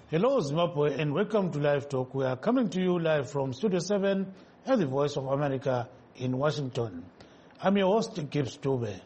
Hello Zimbabwe and welcome to Live Talk. We are coming to you live from Studio 7 at the Voice of America in Washington. I'm your host, Gibbs Dube.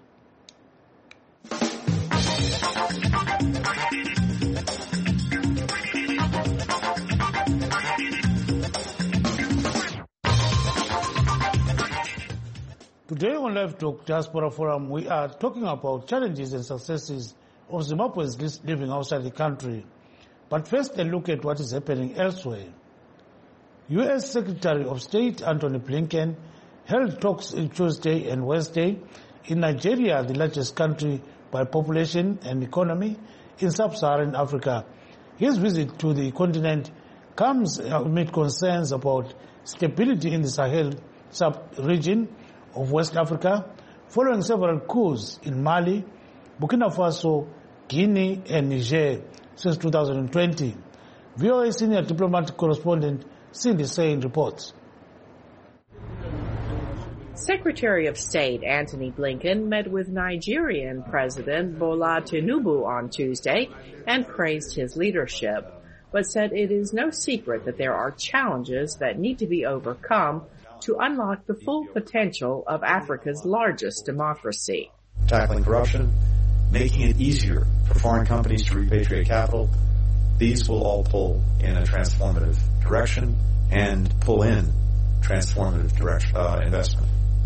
Today on Live Talk Diaspora Forum, we are talking about challenges and successes of Zimbabweans living outside the country. But first, a look at what is happening elsewhere. U.S. Secretary of State Antony Blinken held talks on Tuesday and Wednesday in Nigeria, the largest country by population and economy in sub-Saharan Africa. His visit to the continent comes amid concerns about stability in the Sahel sub-region of West Africa, following several coups in Mali, Burkina Faso, Guinea and Niger since 2020. VOA senior diplomatic correspondent Cindy Sain reports. Secretary of State Antony Blinken met with Nigerian President Bola Tinubu on Tuesday and praised his leadership, but said it is no secret that there are challenges that need to be overcome to unlock the full potential of Africa's largest democracy. Tackling corruption, making it easier for foreign companies to repatriate capital, these will all pull in a transformative direction and pull in transformative investment.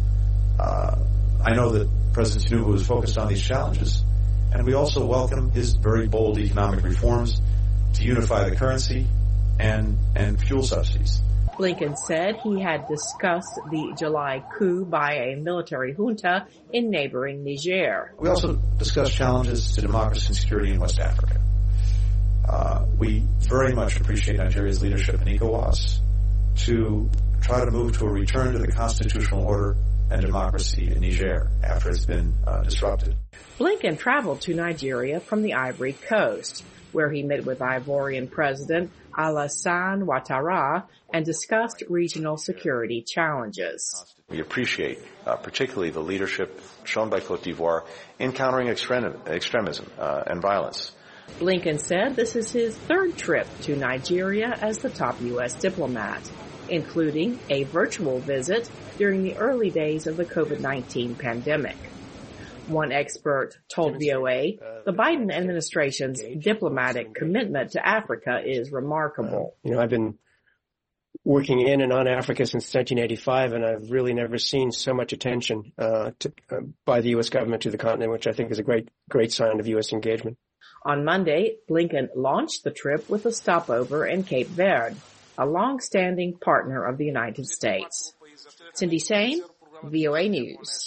I know that President Tinubu is focused on these challenges, and we also welcome his very bold economic reforms to unify the currency and fuel subsidies. Blinken said he had discussed the July coup by a military junta in neighboring Niger. We also discussed challenges to democracy and security in West Africa. We very much appreciate Nigeria's leadership in ECOWAS to try to move to a return to the constitutional order and democracy in Niger after it's been disrupted. Blinken traveled to Nigeria from the Ivory Coast, where he met with Ivorian President Alassane Ouattara and discussed regional security challenges. We appreciate particularly the leadership shown by Côte d'Ivoire in countering extremism and violence. Blinken said this is his third trip to Nigeria as the top U.S. diplomat, including a virtual visit during the early days of the COVID-19 pandemic. One expert told VOA the Biden administration's diplomatic commitment to Africa is remarkable. I've been working in and on Africa since 1985, and I've really never seen so much attention by the U.S. government to the continent, which I think is a great sign of U.S. engagement. On Monday, Blinken launched the trip with a stopover in Cape Verde, a long-standing partner of the United States. Cindy Sain, VOA News.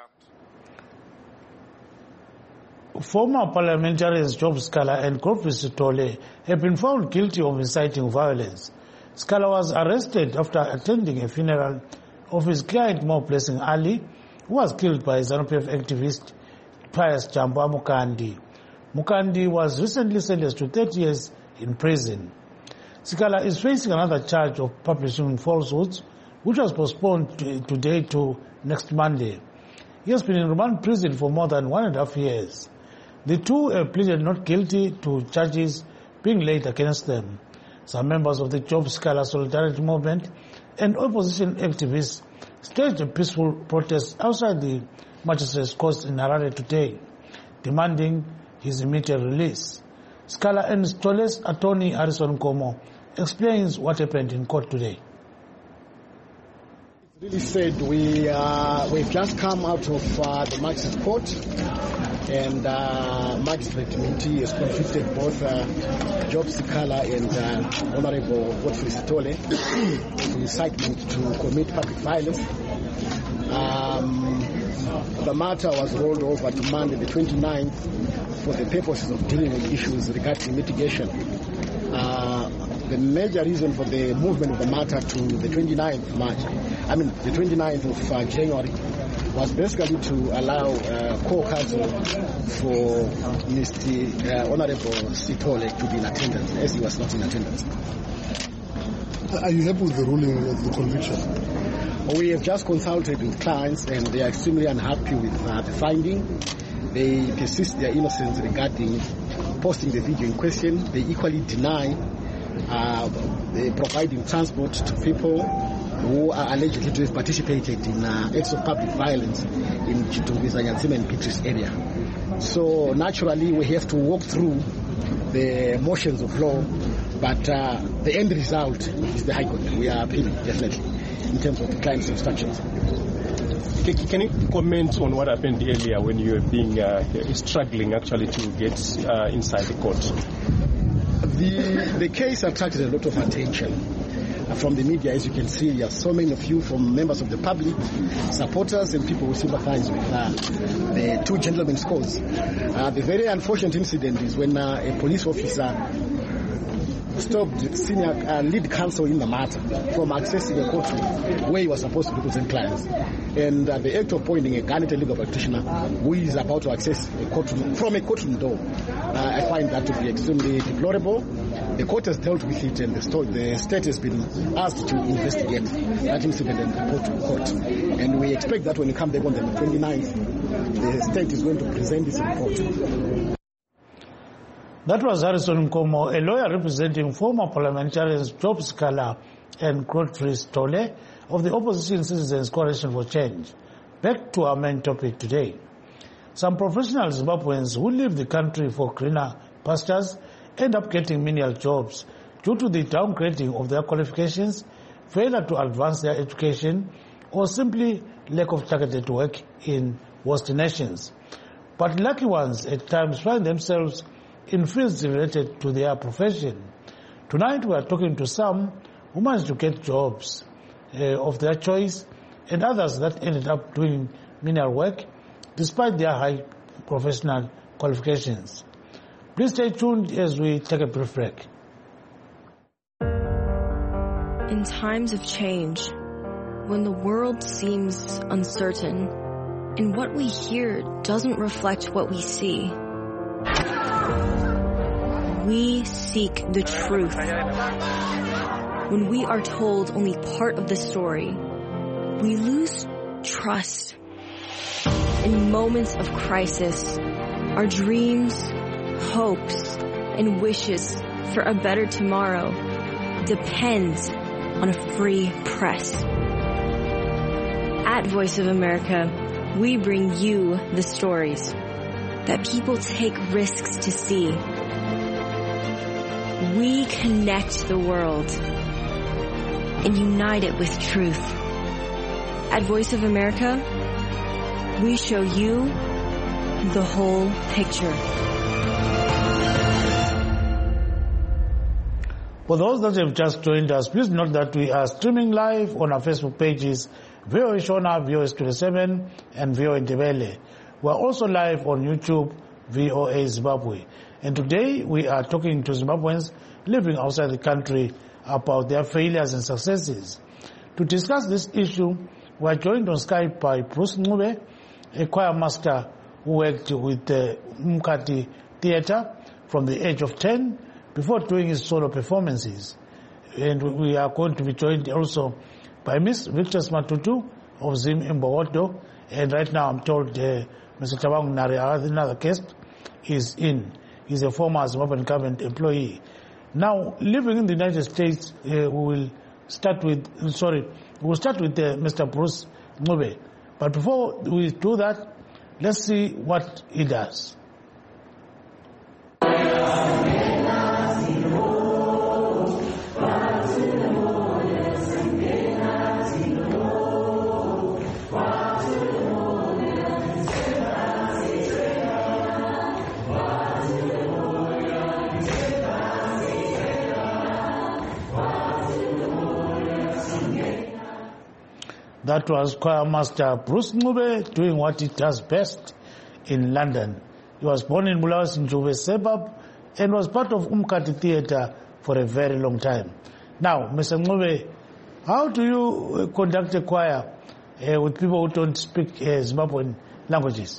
Former parliamentarians Job Scala and Kofi Sithole have been found guilty of inciting violence. Scala was arrested after attending a funeral of his client Mo Blessing Ali, who was killed by ZANU-PF activist Pius Jamba Mukandi. Mukandi was recently sentenced to 30 years in prison. Scala is facing another charge of publishing falsehoods, which was postponed today to next Monday. He has been in remand prison for more than 1.5 years. The two have pleaded not guilty to charges being laid against them. Some members of the Job Scala Solidarity Movement and opposition activists staged a peaceful protest outside the Magistrates' Court in Harare today, demanding his immediate release. Scala and Sithole's attorney Harrison Komo explains what happened in court today. Really said we've just come out of the Magistrates' Court, and Magistrate Committee has convicted both Job Scala and Honorable Godfrey Sithole for incitement to commit public violence. The matter was rolled over to Monday the 29th for the purposes of dealing with issues regarding mitigation. The major reason for the movement of the matter to the 29th of January was basically to allow co-counsel for Mr. Honorable Sithole to be in attendance, as he was not in attendance. Are you happy with the ruling of the conviction? We have just consulted with clients, and they are extremely unhappy with the finding. They persist their innocence regarding posting the video in question. They equally deny providing transport to people who are allegedly to have participated in acts of public violence in Chitungwiza, Nyansima and Beatrice area. So naturally we have to walk through the motions of law, but the end result is the High Court. We are appealing, definitely, in terms of the client's instructions. Can you comment on what happened earlier when you were being struggling actually to get inside the court? The case attracted a lot of attention from the media. As you can see, there are so many of you, from members of the public, supporters and people who sympathize with the two gentlemen's cause. The very unfortunate incident is when a police officer stopped senior lead counsel in the matter from accessing a courtroom where he was supposed to represent clients. And the act of pointing a gun at a legal practitioner who is about to access a courtroom from a courtroom door, I find that to be extremely deplorable. The court has dealt with it, and the state has been asked to investigate that incident and report to the court. And we expect that when we come back on the 29th, the state is going to present this report. That was Harrison Nkomo, a lawyer representing former parliamentarians Job Sikala and Godfrey Stole of the Opposition Citizens Coalition for Change. Back to our main topic today. Some professional Zimbabweans who leave the country for greener pastures end up getting menial jobs due to the downgrading of their qualifications, failure to advance their education, or simply lack of targeted work in worse nations. But lucky ones at times find themselves in fields related to their profession. Tonight we are talking to some who managed to get jobs of their choice and others that ended up doing menial work despite their high professional qualifications. Please stay tuned as we take a brief break. In times of change, when the world seems uncertain and what we hear doesn't reflect what we see, we seek the truth. When we are told only part of the story, we lose trust. In moments of crisis, our dreams, hopes, and wishes for a better tomorrow depends on a free press. At Voice of America, we bring you the stories that people take risks to see. We connect the world and unite it with truth. At Voice of America, we show you the whole picture. For those that have just joined us, please note that we are streaming live on our Facebook pages, VOA Shona, VOA 27, and VOA Ndebele. We are also live on YouTube, VOA Zimbabwe. And today we are talking to Zimbabweans living outside the country about their failures and successes. To discuss this issue, we are joined on Skype by Bruce Ncube, a choir master who worked with the Umkati Theatre from the age of 10 before doing his solo performances. And we are going to be joined also by Miss Victor Matutu of Zim Mbogodo. And right now I'm told Mr. Tabang Nari, another guest, is in. He's a former Zimbabwean government employee. Now, living in the United States, we'll start with Mr. Bruce Ncube. But before we do that, let's see what he does. That was choir master Bruce Ncube doing what he does best in London. He was born in Bulawayo suburb and was part of Umkati Theatre for a very long time. Now, Mr. Ncube, how do you conduct a choir with people who don't speak Zimbabwean languages?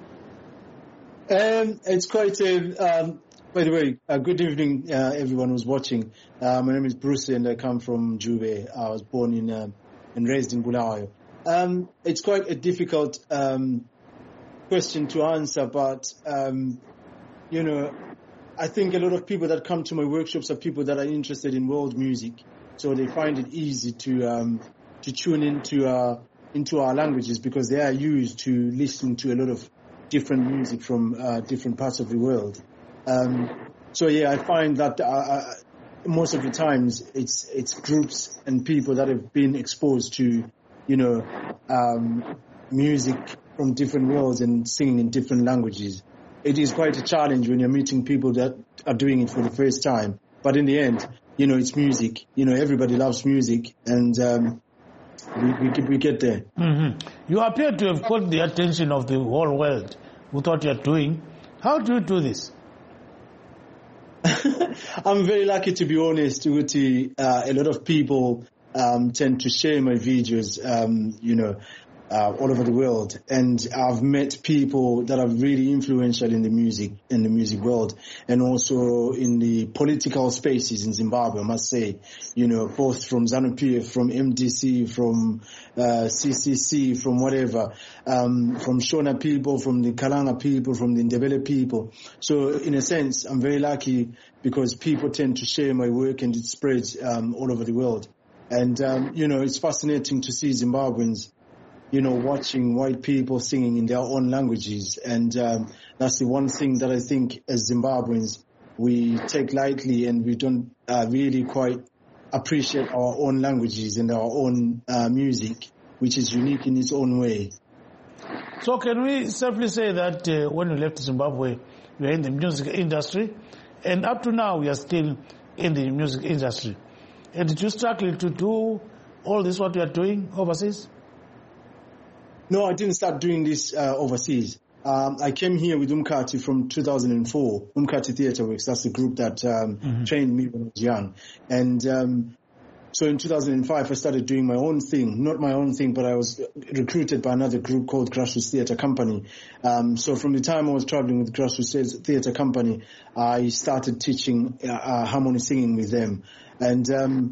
It's quite by the way, good evening, everyone who's watching. My name is Bruce and I come from Juve. I was born in and raised in Bulawayo. It's quite a difficult question to answer, but I think a lot of people that come to my workshops are people that are interested in world music, so they find it easy to tune into our languages because they are used to listening to a lot of different music from different parts of the world. So yeah, I find that most of the times it's groups and people that have been exposed to, music from different worlds and singing in different languages. It is quite a challenge when you're meeting people that are doing it for the first time. But in the end, it's music. Everybody loves music, and we get there. Mm-hmm. You appear to have caught the attention of the whole world with what you're doing. How do you do this? I'm very lucky, to be honest, Uti. A lot of people tend to share my videos, all over the world, and I've met people that are really influential in the music world, and also in the political spaces in Zimbabwe. I must say, both from ZANU-PF, from MDC, from CCC, from whatever, from Shona people, from the Kalanga people, from the Ndebele people. So in a sense, I'm very lucky because people tend to share my work and it spreads all over the world. And it's fascinating to see Zimbabweans watching white people singing in their own languages. And that's the one thing that I think as Zimbabweans we take lightly, and we don't really quite appreciate our own languages and our own music, which is unique in its own way. So can we safely say that when you left Zimbabwe, you were in the music industry, and up to now we are still in the music industry? And did you struggle to do all this what you are doing overseas? No, I didn't start doing this overseas. I came here with Umkati from 2004. Umkati Theatre Works, that's the group that trained me when I was young. And so in 2005, I started doing my own thing. Not my own thing, but I was recruited by another group called Grassroots Theatre Company. So from the time I was traveling with Grassroots Theatre Company, I started teaching harmony singing with them. And,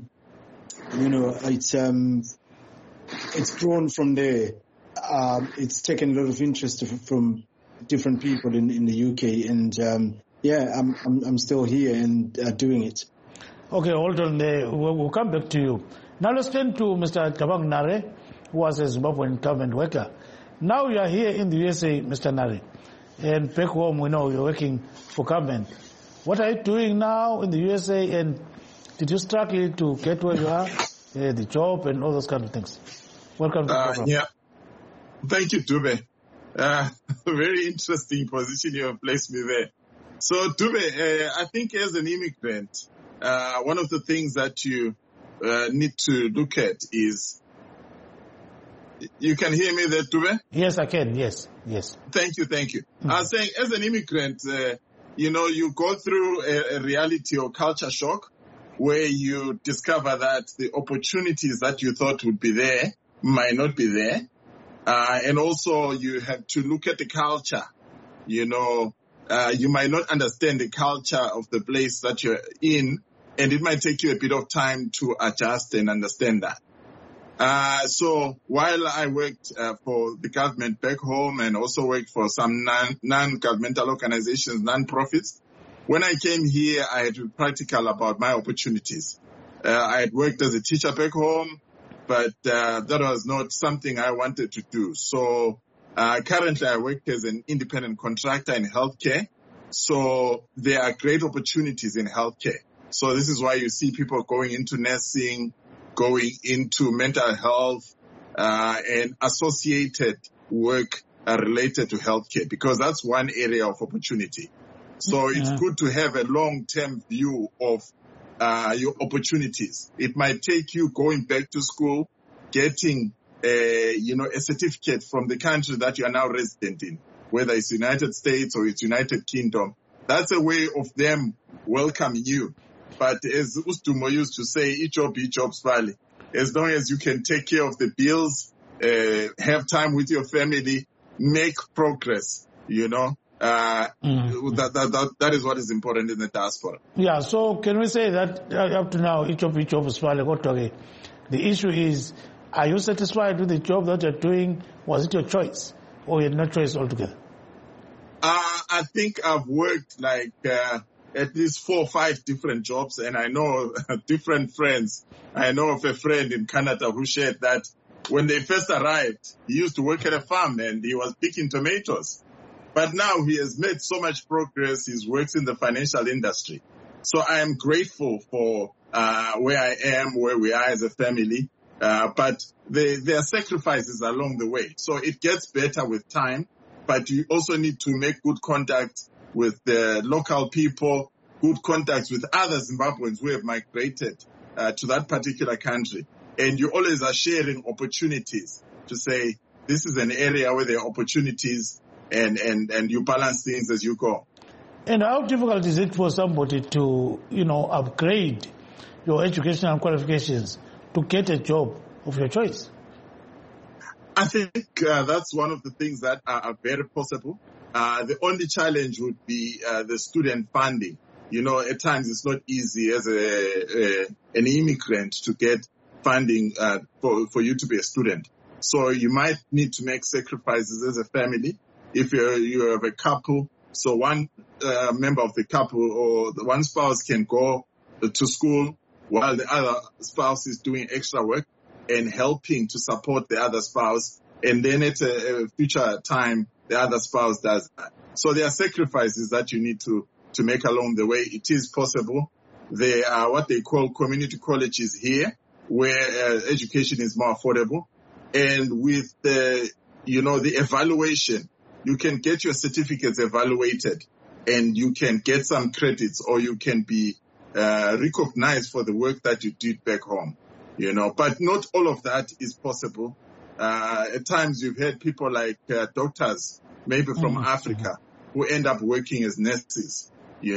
it's grown from there. It's taken a lot of interest from different people in the UK, and I'm still here and doing it. Okay, hold on there. We'll come back to you. Now let's turn to Mr. Tabang Nare, who was a Zimbabwean government worker. Now you are here in the USA, Mr. Nare, and back home we know you're working for government. What are you doing now in the USA, and did you struggle to get where you are, the job and all those kind of things? Welcome to the program. Yeah. Thank you, Dube. Very interesting position you have placed me there. So, Dube, I think as an immigrant, one of the things that you need to look at is, you can hear me there, Dube? Yes, I can. Yes. Thank you. I was saying, as an immigrant, you go through a reality or culture shock where you discover that the opportunities that you thought would be there might not be there. And also you have to look at the culture. You might not understand the culture of the place that you're in, and it might take you a bit of time to adjust and understand that. So while I worked for the government back home and also worked for some non-governmental organizations, non-profits, when I came here, I had to be practical about my opportunities. I had worked as a teacher back home, but that was not something I wanted to do. So currently I work as an independent contractor in healthcare. So there are great opportunities in healthcare. So this is why you see people going into nursing, going into mental health, and associated work related to healthcare, because that's one area of opportunity. So it's good to have a long-term view of your opportunities. It might take you going back to school, getting a certificate from the country that you are now resident in, whether it's United States or it's United Kingdom. That's a way of them welcoming you. But as Ustumo used to say, each job's valley. As long as you can take care of the bills, have time with your family, make progress, that is what is important in the diaspora. Yeah, so can we say that up to now, each job is valley? The issue is, are you satisfied with the job that you're doing? Was it your choice, or you had no choice altogether? I think I've worked like at least 4 or 5 different jobs, and I know different friends. I know of a friend in Canada who shared that when they first arrived, he used to work at a farm and he was picking tomatoes. But now he has made so much progress. He works in the financial industry. So I am grateful for where I am, where we are as a family. But there are sacrifices along the way. So it gets better with time, but you also need to make good contact with the local people, good contacts with other Zimbabweans who have migrated to that particular country. And you always are sharing opportunities to say, this is an area where there are opportunities, and you balance things as you go. And how difficult is it for somebody to, upgrade your educational qualifications to get a job of your choice? I think that's one of the things that are very possible. The only challenge would be the student funding. At times it's not easy as an immigrant to get funding for you to be a student. So you might need to make sacrifices as a family. If you have a couple, so one member of the couple or the one spouse can go to school while the other spouse is doing extra work and helping to support the other spouse. And then at a future time, the other spouse does that. So there are sacrifices that you need to make along the way. It is possible. There are what they call community colleges here, where education is more affordable. And with the evaluation, you can get your certificates evaluated and you can get some credits, or you can be recognized for the work that you did back home, but not all of that is possible. At times you've had people like doctors, maybe from Africa, who end up working as nurses,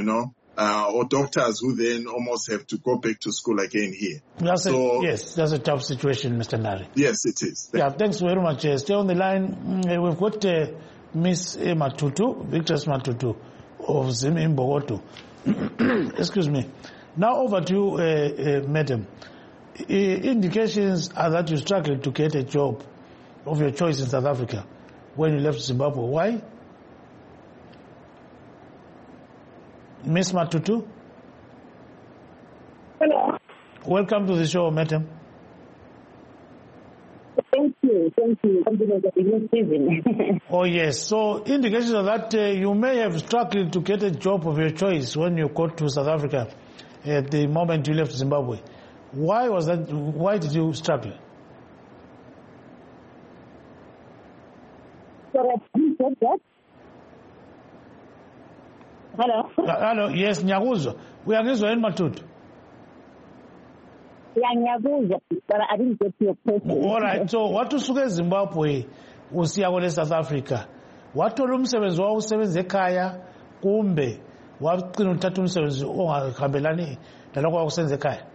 or doctors who then almost have to go back to school again here. That's a tough situation, Mr. Nari. Yes, it is. Thanks very much. Stay on the line. We've got Miss Matutu, Victor Matutu of Zimimbogoto. Excuse me. Now over to you, madam. Indications are that you struggled to get a job of your choice in South Africa when you left Zimbabwe. Why? Miss Matutu? Hello. Welcome to the show, madam. Thank you. Oh, yes. So indications are that you may have struggled to get a job of your choice when you got to South Africa at the moment you left Zimbabwe. Why was that? Why did you struggle? Sorry, you said that? Hello? Hello, yes, Nyaguzwa. We are in Matutu. Yeah, Nyaguzwa, but I didn't get your question. All right, so what to suke Zimbabwe usiya kule South Africa? Wathola umsebenzi wawusebenza ekhaya kumbe waqina uthatha umsebenzi ongahambelani nalokho wakusenza ekhaya?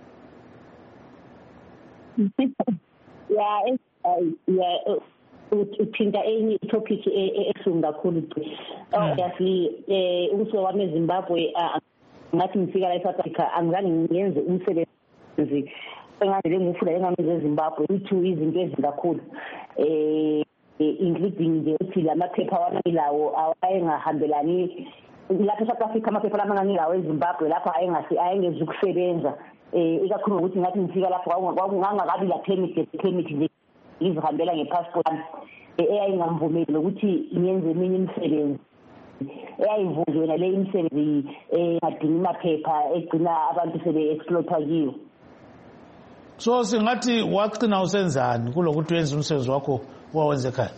Uthinta enye topic esungu kakhulu. Obviously umsebenzi wami eZimbabwe ngathi ngifika la eSouth Africa angizange ngiyenze umsebenzi engandele ngifuna engameze eZimbabwe. Ithu izinto ezinkakhulu including nje uthi lamaphepha wanayilawo awayengahambelani lapha eSouth Africa. Amaphepha lama ngangilawo eZimbabwe lapha ayengezi ukusebenza. Ikakhulu ukuthi ngathi ngifika lapho kwakungangakabi la permit nje ngizihambela ngepassport eyayingamvumeli ukuthi ngiyenze eminye imisebenzi eyayivunjwe na le imisebenzi engadingi maphepha egcina abantu sebe-exploitwa kiyo. So singathi waqina usenzani kulokuthi wenze umsebenzi wakho wawenze ekhaya?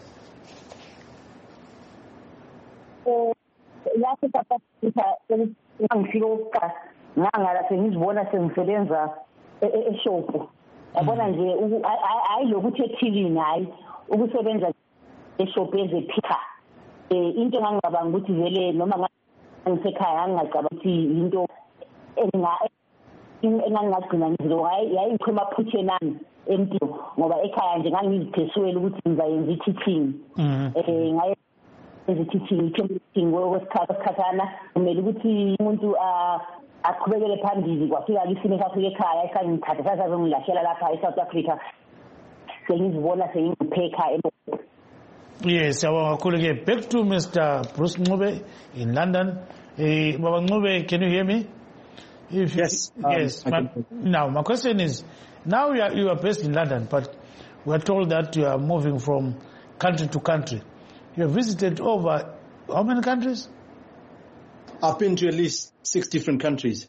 Lapho ngifika okokuqala ngangala sengizibona sengisebenza eshopu. Yabona nje hayi lokuthi ethilini hayi ukusebenza eshopu ezephika. Into engangicabanga ukuthi vele noma ngisekhaya ngingacabanga ukuthi into engangingagcina ngizilo yayichema phuthe nami empilo ngoba ekhaya nje ngangiziphesuwela ukuthi ngizayenza i-teaching. Ngayenza i-teaching kwesikhathana kumele ukuthi umuntu aqhubekele phambili. Kwafika isimo safika ekhaya esangithatha sasazongilahlela lapha eSouth Africa sengizibona sengiphekha. Yes, our colleague. Back to Mr. Bruce Ncube in London. Baba Ncube, can you hear me? Yes. Yes. Now, my question is, now you are based in London, but we are told that you are moving from country to country. You have visited over how many countries? I've been to at least 6 different countries.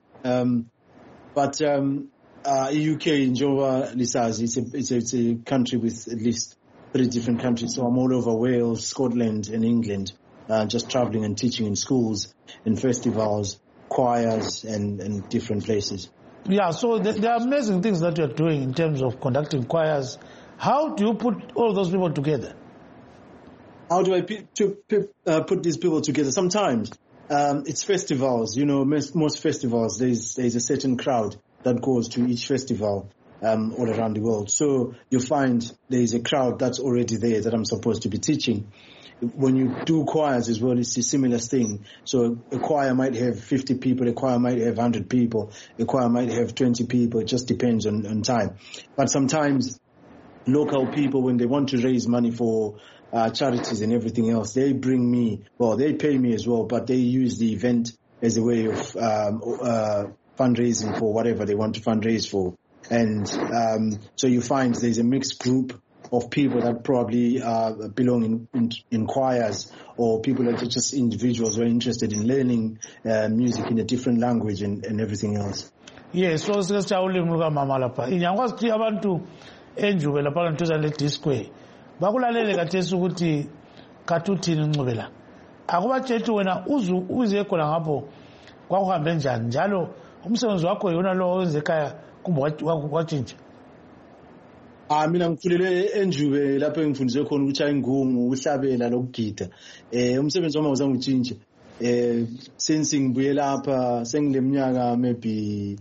But UK in Jova, it's a country with at least 3 different countries. So I'm all over Wales, Scotland, and England, just traveling and teaching in schools, in festivals, choirs, and different places. Yeah, so there are amazing things that you're doing in terms of conducting choirs. How do you put all those people together? How do I put these people together? Sometimes it's festivals. You know, most festivals, there's a certain crowd that goes to each festival all around the world. So you find there's a crowd that's already there that I'm supposed to be teaching. When you do choirs as well, it's a similar thing. So a choir might have 50 people, a choir might have 100 people, a choir might have 20 people. It just depends on time. But sometimes local people, when they want to raise money for charities and everything else, they bring me, well, they pay me as well, but they use the event as a way of fundraising for whatever they want to fundraise for. And so you find there's a mixed group of people that probably belong in choirs, or people that are just individuals who are interested in learning music in a different language and everything else. Yes, so mama lapha inyangwazi ukuthi abantu enjube lapha kantuza le disco bakulalele kathesi ukuthi kathuthini Ncube la akubatshethi wena uze khona ngapho kwakuhambe njani njalo umsebenzi wakho yona lo wenze ekhaya kumbe watshintsha. Mina ngikhulele enjube lapho engifundiswe khona ukuchaya ingungu, uhlabela lokugida. Umsebenzi wami awuzange utshintshe. Since ngibuye lapha sengileminyaka maybe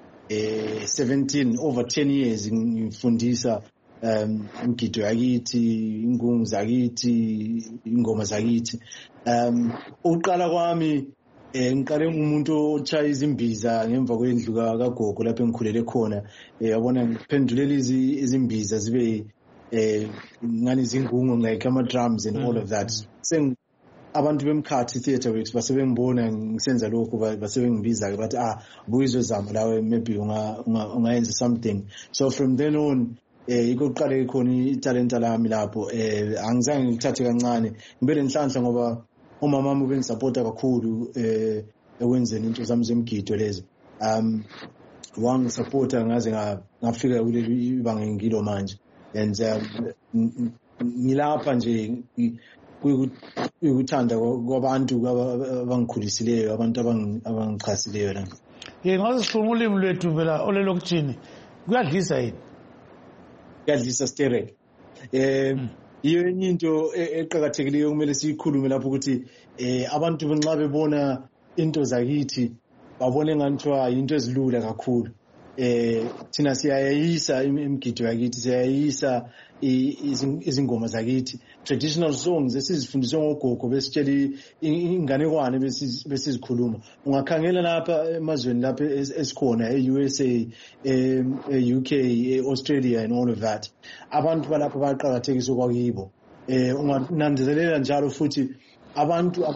17, over 10 years ngifundisa umgido yakithi, ingungu zakithi, ingoma zakithi. Uqala kwami ngiqale ngumuntu ochaya izimbiza ngemva kwendlu kagogo lapho engikhulele khona. Yabona ngiphendulela izimbiza zibe ngani izingungu, like ama drums and all of that. Abantu bemkhathi theatre works basebengibona ngisenza lokho, basebengibiza ke bathi buyizozama lawe, maybe ungayenza something. So from then on ikuqale khona italenta lami lapho. Angizange ngithathe kancane, ngibele inhlanhla ngoba umama wami ubengisupporta kakhulu ekwenzeni into zami zemgido lezi. Wangisupporta ngaze ngafika kuleli ibanga ngilo manje. And ngilapha nje ukuthanda kwabantu abangikhulisileyo, abantu abangichasileyo la. Ngasikhuluma ulimi lwethu phela olelokutshini kuyadlisa yini? Kuyadlisa sterek. Iyo into eqhakathekileyo kumele siyikhulume lapho ukuthi abantu benxa bebona into zakithi babone nganthwa into ezilula kakhulu. Thina siyayisa imigido yakithi, siyayisa izingoma zakithi, traditional songs esizifundiswe ngogogo besitshela inganekwane besizikhuluma. Ungakhangela lapha emazweni lapha esikhona e-USA, e-UK, e-Australia and all of that, abantu balapha bayaqhakathekisa okwakibo. Ungananzelela njalo futhi abantu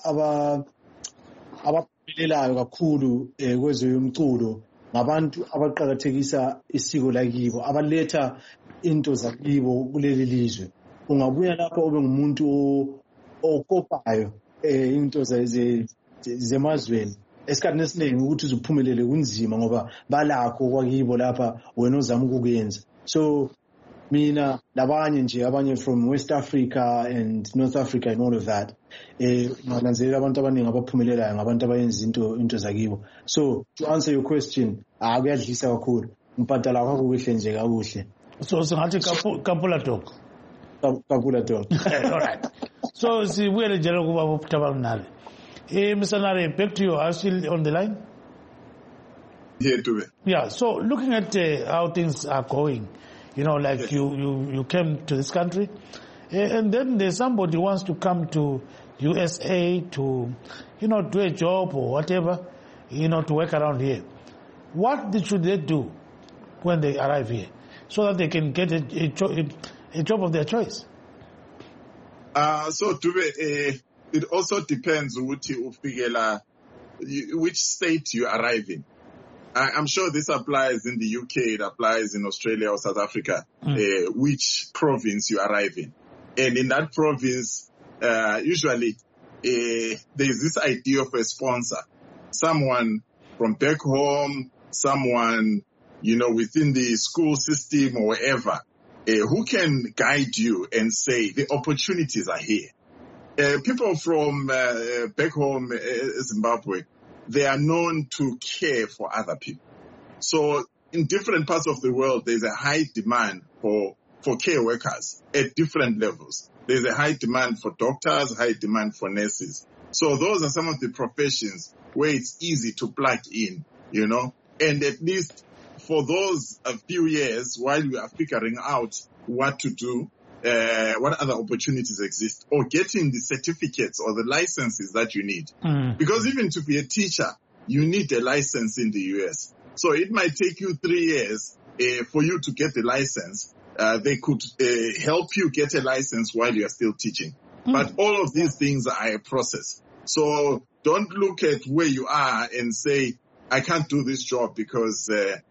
abaphelelayo kakhulu kwezomculo ngabantu abaqhakathekisa isiko lakibo, abaletha into zakibo kuleli lizwe. Ungabuya lapha ube ngumuntu okopayo into zemazweni, esikhathini esiningi ukuthi uzuphumelele kunzima ngoba balakho kwakibo lapha wena ozama ukuyenza. So mina labanye nje, abanye from West Africa and North Africa and all of that, ngananzelela abantu abaningi abaphumelelayo ngabantu abayenza into zakibo. So to answer your question, kuyadlisa kakhulu, ngibhadala kwakho kuhle nje kakuhle. So singathi kapula talk. Kapula talk. All right. So sibuyele njalo kuba uPhutabalunale. Mr. Nare, back to you. Are you still on the line? Here to it. Yeah. So looking at how things are going, you know, like you came to this country, and then there's somebody who wants to come to USA to, you know, do a job or whatever, you know, to work around here. What should they do when they arrive here so that they can get a job of their choice? So Dube, it also depends which state you arrive in. I'm sure this applies in the UK, it applies in Australia or South Africa, which province you arrive in. And in that province, usually there's this idea of a sponsor, someone from back home, someone, within the school system or wherever, who can guide you and say the opportunities are here. People from back home, Zimbabwe, they are known to care for other people. So in different parts of the world, there's a high demand for care workers at different levels. There's a high demand for doctors, high demand for nurses. So those are some of the professions where it's easy to plug in, and at least for those a few years while we are figuring out what to do, what other opportunities exist, or getting the certificates or the licenses that you need. Because even to be a teacher, you need a license in the US. So it might take you 3 years for you to get the license. They could help you get a license while you are still teaching. But all of these things are a process. So don't look at where you are and say, I can't do this job because,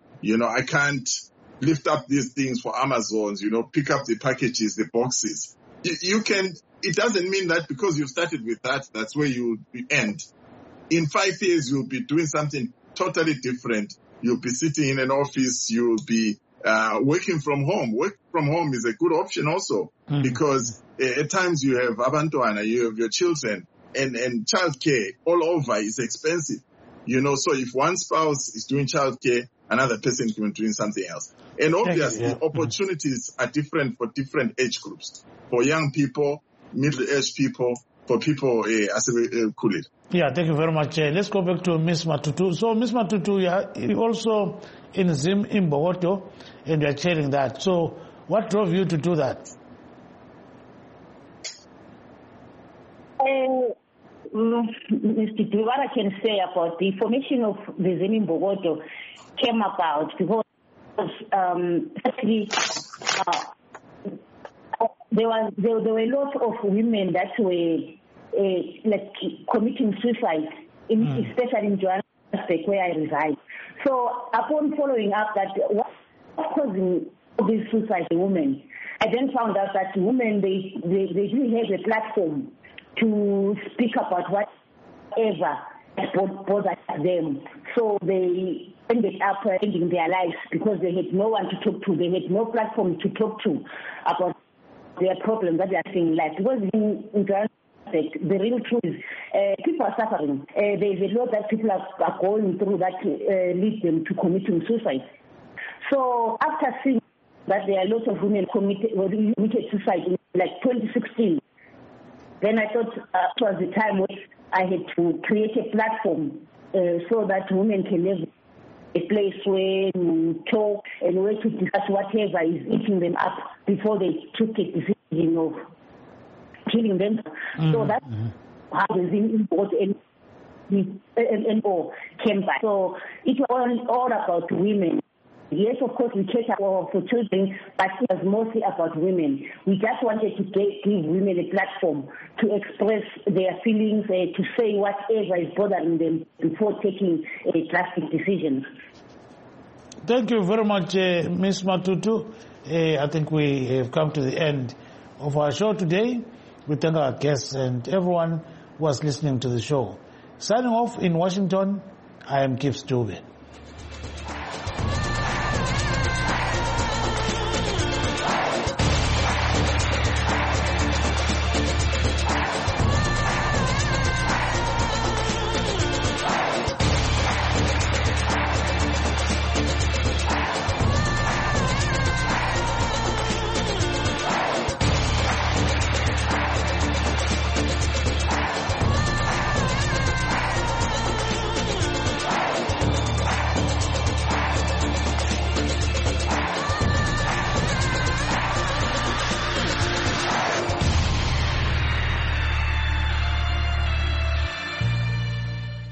I can't lift up these things for Amazons, pick up the packages, the boxes. You can, it doesn't mean that because you started with that, that's where you end. In 5 years, you'll be doing something totally different. You'll be sitting in an office, you'll be working from home. Work from home is a good option also because at times you have abantwana, you have your children, and childcare all over is expensive. So if one spouse is doing childcare, another person can be doing something else. And obviously, opportunities are different for different age groups. For young people, middle-aged people, for people, as we call it. Yeah, thank you very much. Let's go back to Ms. Matutu. So, Ms. Matutu, you're also in Zim in Bogoto, and you're chairing that. So, what drove you to do that? Mr. what I can say about the formation of the Zim in Bogoto came about because actually there were a lot of women that were committing suicide, especially in Johannesburg where I reside. So upon following up that what was causing these suicide women, I then found out that women they didn't have a platform to speak about whatever bothered them. So they ended up ending their lives because they had no one to talk to. They had no platform to talk to about their problems that they are seeing in life. Because in Johannesburg, the real truth is people are suffering. There's a lot that people are going through that leads them to committing suicide. So after seeing that there are lots of women committed suicide in 2016, then I thought it was the time where I had to create a platform so that women can have a place where to talk and where to discuss whatever is eating them up before they took a decision of killing them. So that's how the Zim board and came back. So it was all about women. Yes, of course, we cater for children, but it was mostly about women. We just wanted to give women a platform to express their feelings, to say whatever is bothering them before taking drastic decisions. Thank you very much, Ms. Matutu. I think we have come to the end of our show today. We thank our guests and everyone who was listening to the show. Signing off in Washington, I am Gibbs Dube.